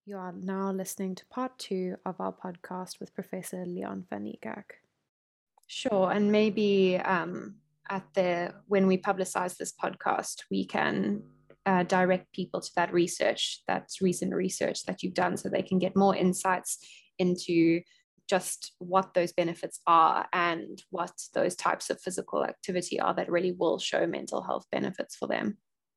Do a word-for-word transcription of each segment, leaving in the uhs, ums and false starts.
You are now listening to part two of our podcast with Professor Leon van Niekerk. Sure, and maybe um, at the when we publicize this podcast, we can uh, direct people to that research, that's recent research that you've done, so they can get more insights into just what those benefits are and what those types of physical activity are that really will show mental health benefits for them.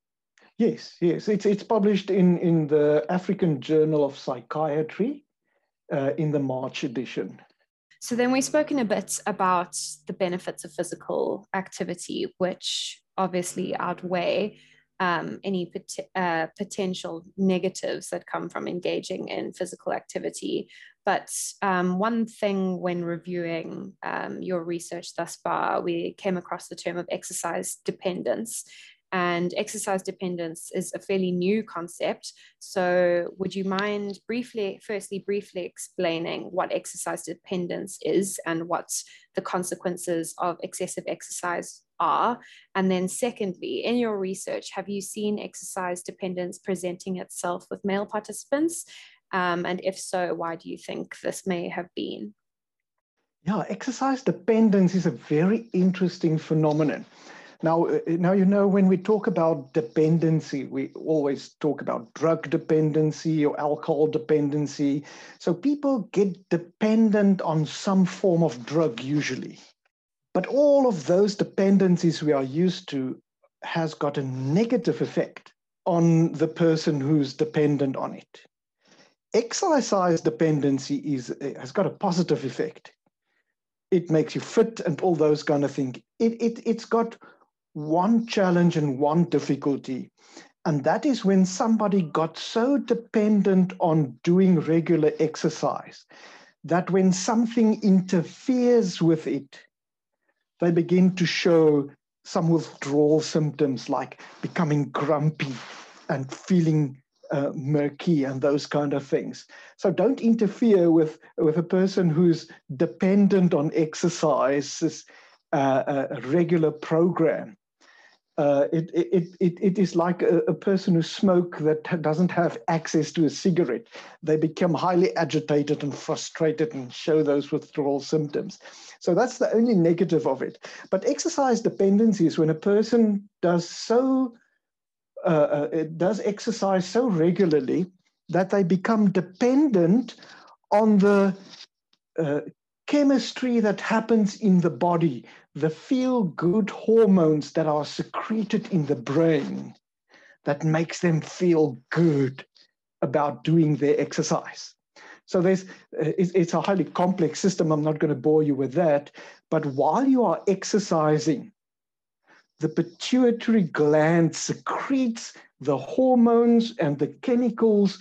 Yes, yes. It's it's published in, in the African Journal of Psychiatry uh, in the March edition. So then we've spoken a bit about the benefits of physical activity, which obviously outweigh um, any pot- uh, potential negatives that come from engaging in physical activity. But um, one thing when reviewing um, your research thus far, we came across the term of exercise dependence. And exercise dependence is a fairly new concept. So would you mind briefly, firstly, briefly explaining what exercise dependence is and what the consequences of excessive exercise are? And then secondly, in your research, have you seen exercise dependence presenting itself with male participants? Um, and if so, why do you think this may have been? Yeah, exercise dependence is a very interesting phenomenon. Now, uh, now you know when we talk about dependency, we always talk about drug dependency or alcohol dependency. So people get dependent on some form of drug usually. But all of those dependencies we are used to has got a negative effect on the person who's dependent on it. Exercise dependency is, has got a positive effect. It makes you fit and all those kind of things. It, it, it's got one challenge and one difficulty, and that is when somebody got so dependent on doing regular exercise that when something interferes with it, they begin to show some withdrawal symptoms like becoming grumpy and feeling uh, murky and those kind of things. So don't interfere with, with a person who's dependent on exercise, uh, a regular program. Uh, it, it, it, it is like a, a person who smokes that doesn't have access to a cigarette. They become highly agitated and frustrated and show those withdrawal symptoms. So that's the only negative of it. But exercise dependency is when a person does so uh, uh, does exercise so regularly that they become dependent on the uh, chemistry that happens in the body, the feel-good hormones that are secreted in the brain that makes them feel good about doing their exercise. So there's, it's a highly complex system. I'm not going to bore you with that. But while you are exercising, the pituitary gland secretes the hormones and the chemicals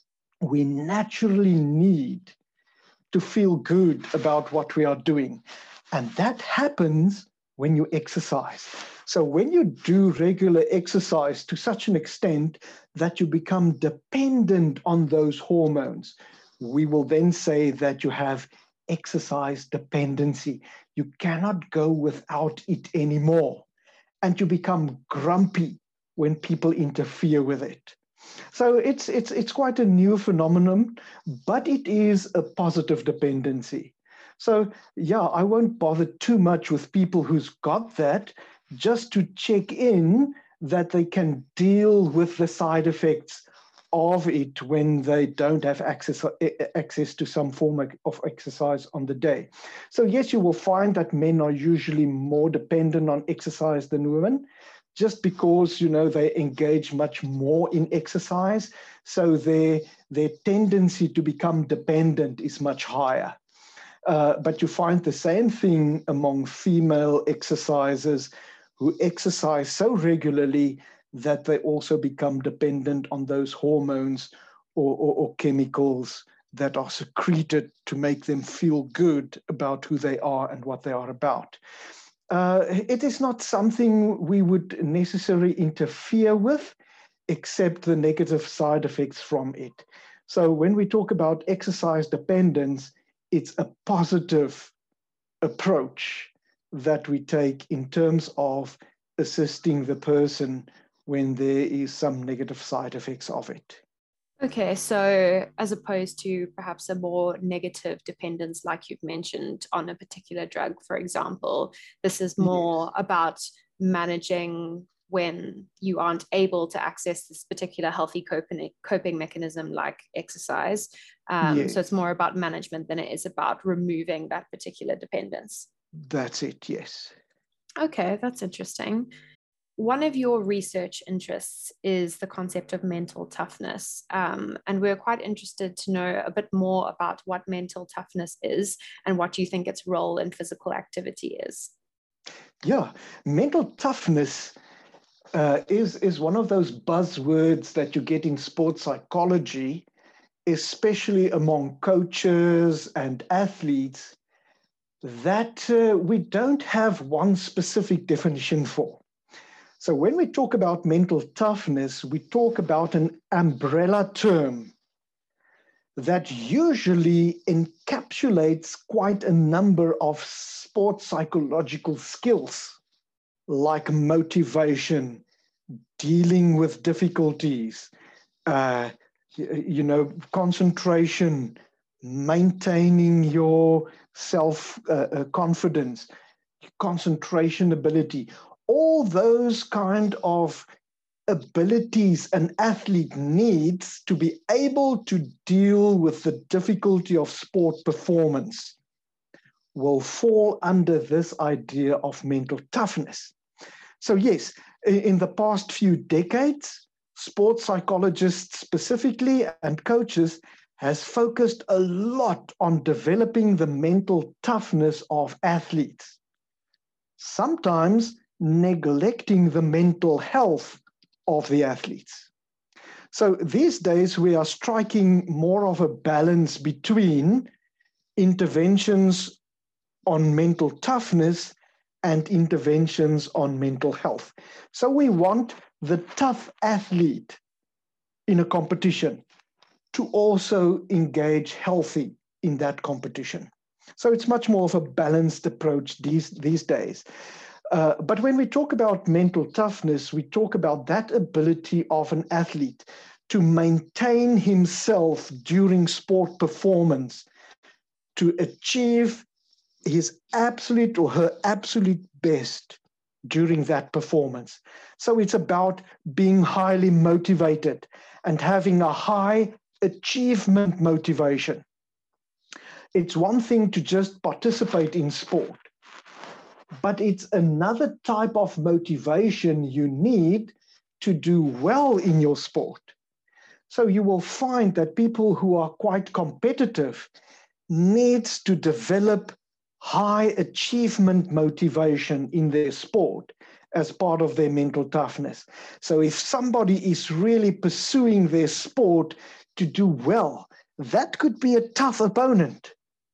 we naturally need to feel good about what we are doing. And that happens when you exercise. So when you do regular exercise to such an extent that you become dependent on those hormones, we will then say that you have exercise dependency. You cannot go without it anymore. And you become grumpy when people interfere with it. So it's it's it's quite a new phenomenon, but it is a positive dependency. So yeah, I won't bother too much with people who's got that, just to check in that they can deal with the side effects of it when they don't have access access to some form of exercise on the day. So yes, you will find that men are usually more dependent on exercise than women, just because, you know, they engage much more in exercise. So their, their tendency to become dependent is much higher. Uh, but you find the same thing among female exercisers who exercise so regularly that they also become dependent on those hormones or, or, or chemicals that are secreted to make them feel good about who they are and what they are about. Uh, it is not something we would necessarily interfere with, except the negative side effects from it. So when we talk about exercise dependence, it's a positive approach that we take in terms of assisting the person when there is some negative side effects of it. Okay, so as opposed to perhaps a more negative dependence, like you've mentioned, on a particular drug, for example, this is Yes. more about managing when you aren't able to access this particular healthy coping, coping mechanism like exercise. Um, so it's Yes, more about management than it is about removing that particular dependence. that's it. Yes. Okay, that's interesting. One of your research interests is the concept of mental toughness. Um, and we're quite interested to know a bit more about what mental toughness is and what you think its role in physical activity is. Yeah, mental toughness uh, is is one of those buzzwords that you get in sports psychology, especially among coaches and athletes, that uh, we don't have one specific definition for. So when we talk about mental toughness, we talk about an umbrella term that usually encapsulates quite a number of sports psychological skills like motivation, dealing with difficulties, uh, you know, concentration, maintaining your self uh, uh, confidence, concentration ability, all those kind of abilities an athlete needs to be able to deal with the difficulty of sport performance will fall under this idea of mental toughness. So, yes, in the past few decades, sports psychologists specifically and coaches has focused a lot on developing the mental toughness of athletes, sometimes neglecting the mental health of the athletes. So these days we are striking more of a balance between interventions on mental toughness and interventions on mental health. So we want the tough athlete in a competition to also engage healthy in that competition. So it's much more of a balanced approach these, these days. Uh, but when we talk about mental toughness, we talk about that ability of an athlete to maintain himself during sport performance, to achieve his absolute or her absolute best during that performance. So it's about being highly motivated and having a high achievement motivation. It's one thing to just participate in sport, but it's another type of motivation you need to do well in your sport. So you will find that people who are quite competitive needs to develop high achievement motivation in their sport as part of their mental toughness. So if somebody is really pursuing their sport to do well, that could be a tough opponent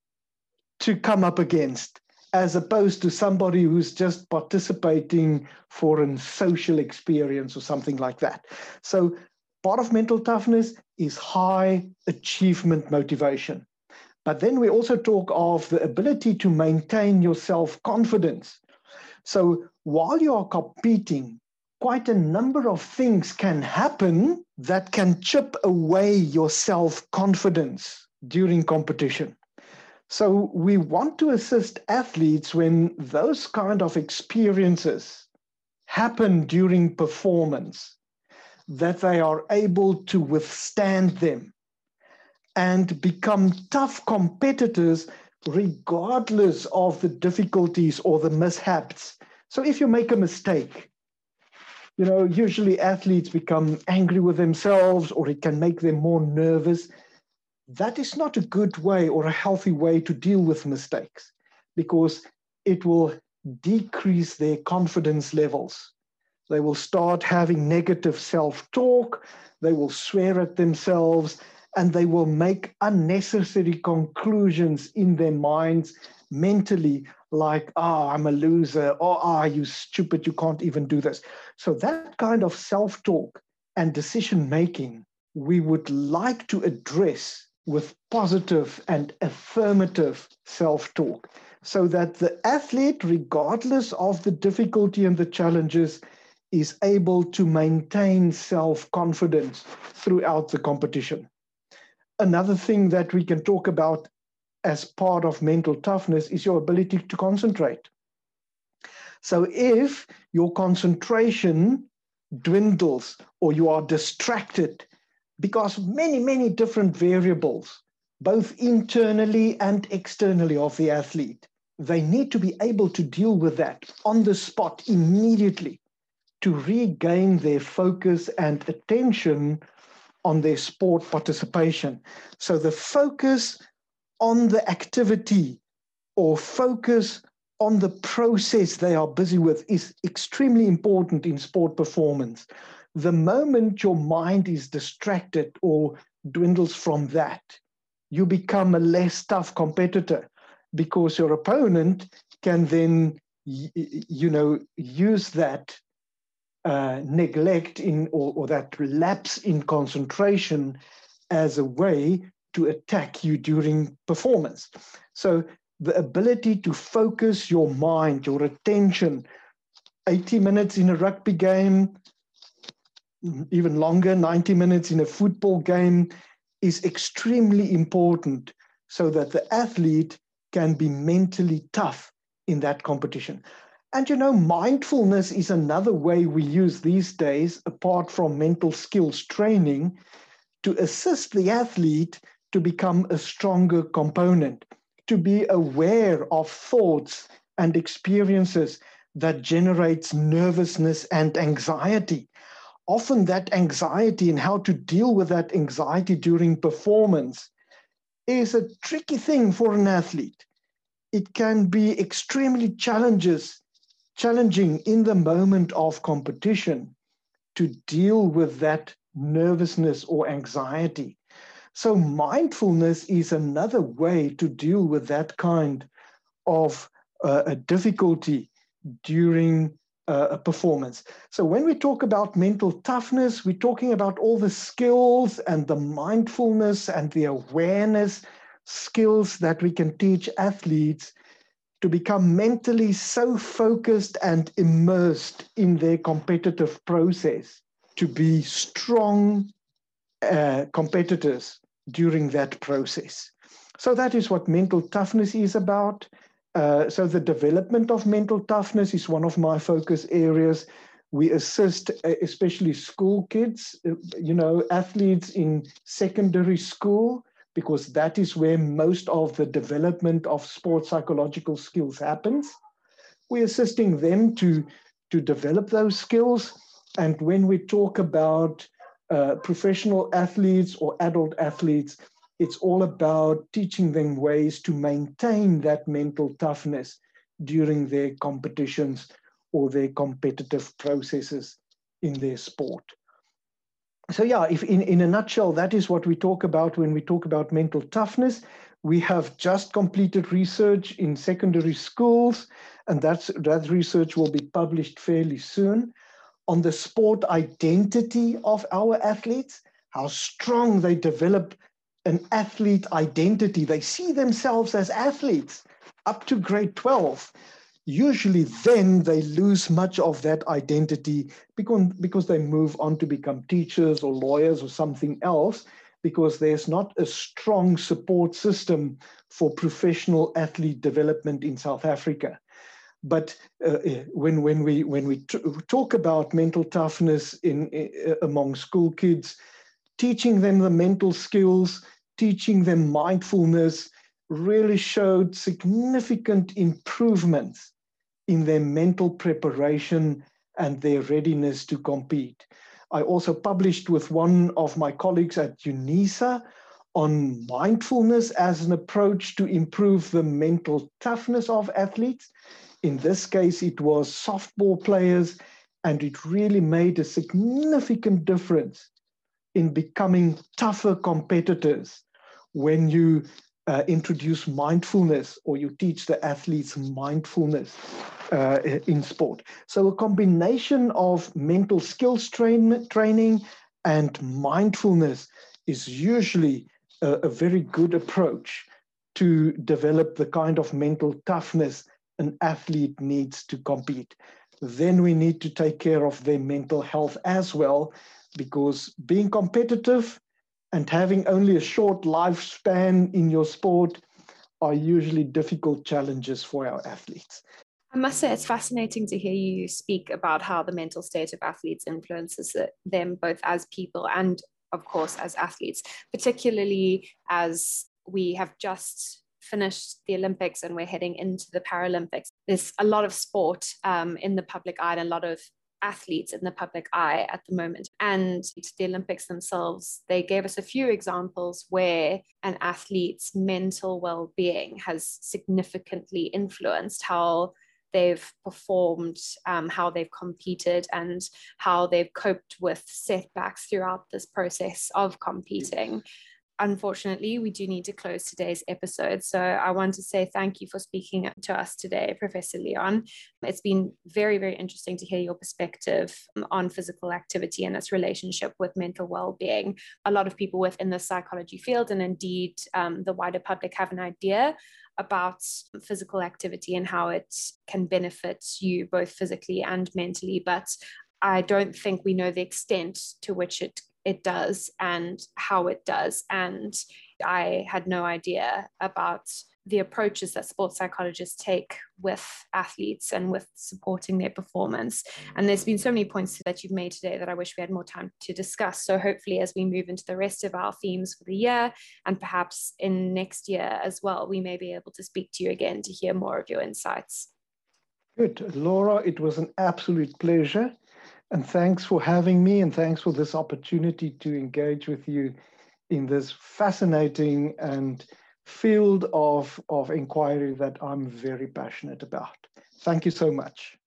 to come up against, as opposed to somebody who's just participating for a social experience or something like that. So part of mental toughness is high achievement motivation. But then we also talk of the ability to maintain your self-confidence. So while you are competing, quite a number of things can happen that can chip away your self-confidence during competition. So we want to assist athletes when those kind of experiences happen during performance, that they are able to withstand them and become tough competitors regardless of the difficulties or the mishaps. So if you make a mistake, you know, usually athletes become angry with themselves, or it can make them more nervous. That is not a good way or a healthy way to deal with mistakes, because it will decrease their confidence levels. They will start having negative self-talk, they will swear at themselves, and they will make unnecessary conclusions in their minds mentally, like, oh, I'm a loser, or ah, oh, you stupid, you can't even do this. So that kind of self-talk and decision-making, we would like to address with positive and affirmative self-talk, so that the athlete, regardless of the difficulty and the challenges, is able to maintain self-confidence throughout the competition. Another thing that we can talk about as part of mental toughness is your ability to concentrate. So if your concentration dwindles or you are distracted because many, many different variables, both internally and externally of the athlete, they need to be able to deal with that on the spot immediately to regain their focus and attention on their sport participation. So the focus on the activity or focus on the process they are busy with is extremely important in sport performance. The moment your mind is distracted or dwindles from that, you become a less tough competitor because your opponent can then, you know, use that uh, neglect in or, or that lapse in concentration as a way to attack you during performance. So the ability to focus your mind, your attention, eighty minutes in a rugby game, even longer, ninety minutes in a football game, is extremely important so that the athlete can be mentally tough in that competition. And you know, mindfulness is another way we use these days, apart from mental skills training, to assist the athlete to become a stronger component, to be aware of thoughts and experiences that generates nervousness and anxiety. Often that anxiety and how to deal with that anxiety during performance is a tricky thing for an athlete. It can be extremely challenges, challenging in the moment of competition to deal with that nervousness or anxiety. So mindfulness is another way to deal with that kind of uh, a difficulty during uh, a performance. So when we talk about mental toughness, we're talking about all the skills and the mindfulness and the awareness skills that we can teach athletes to become mentally so focused and immersed in their competitive process to be strong uh, competitors during that process. So that is what mental toughness is about. Uh, so the development of mental toughness is one of my focus areas. We assist especially school kids, you know, athletes in secondary school, because that is where most of the development of sports psychological skills happens. We're assisting them to, to develop those skills. And when we talk about uh, professional athletes or adult athletes, it's all about teaching them ways to maintain that mental toughness during their competitions or their competitive processes in their sport. So yeah, if in, in a nutshell, that is what we talk about when we talk about mental toughness. We have just completed research in secondary schools, and that's, that research will be published fairly soon, on the sport identity of our athletes, how strong they develop an athlete identity. They see themselves as athletes up to grade twelve. Usually then they lose much of that identity because, because they move on to become teachers or lawyers or something else, because there's not a strong support system for professional athlete development in South Africa. But uh, when, when we, when we talk about mental toughness in, uh, among school kids, teaching them the mental skills, teaching them mindfulness really showed significant improvements in their mental preparation and their readiness to compete. I also published with one of my colleagues at UNISA on mindfulness as an approach to improve the mental toughness of athletes. In this case, it was softball players, and it really made a significant difference in becoming tougher competitors when you uh, introduce mindfulness or you teach the athletes mindfulness uh, in sport. So a combination of mental skills train, training and mindfulness is usually a, a very good approach to develop the kind of mental toughness an athlete needs to compete. then we need to take care of their mental health as well, because being competitive and having only a short lifespan in your sport are usually difficult challenges for our athletes. I must say, it's fascinating to hear you speak about how the mental state of athletes influences them both as people and, of course, as athletes, particularly as we have just finished the Olympics and we're heading into the Paralympics. There's a lot of sport um, in the public eye and a lot of athletes in the public eye at the moment. And the Olympics themselves, they gave us a few examples where an athlete's mental well-being has significantly influenced how they've performed, um, how they've competed, and how they've coped with setbacks throughout this process of competing. Unfortunately, we do need to close today's episode. So I want to say thank you for speaking to us today, Professor Leon. It's been very, very interesting to hear your perspective on physical activity and its relationship with mental well-being. A lot of people within the psychology field, and indeed um, the wider public, have an idea about physical activity and how it can benefit you both physically and mentally. But I don't think we know the extent to which it it does and how it does. And I had no idea about the approaches that sports psychologists take with athletes and with supporting their performance. And there's been so many points that you've made today that I wish we had more time to discuss. So hopefully as we move into the rest of our themes for the year, and perhaps in next year as well, we may be able to speak to you again to hear more of your insights. Good. Laura, it was an absolute pleasure. And thanks for having me, and thanks for this opportunity to engage with you in this fascinating and field of, of inquiry that I'm very passionate about. Thank you so much.